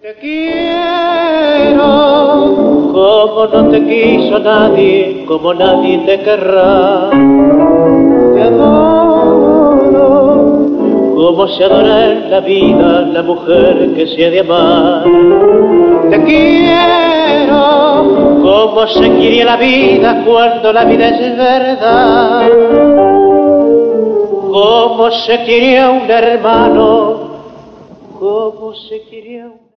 Te quiero como no te quiso nadie, como nadie te querrá. Te adoro como se adora en la vida la mujer que se ha de amar. Te quiero como se quiere la vida cuando la vida es verdad. Como se quiere a un hermano, como se quiere a un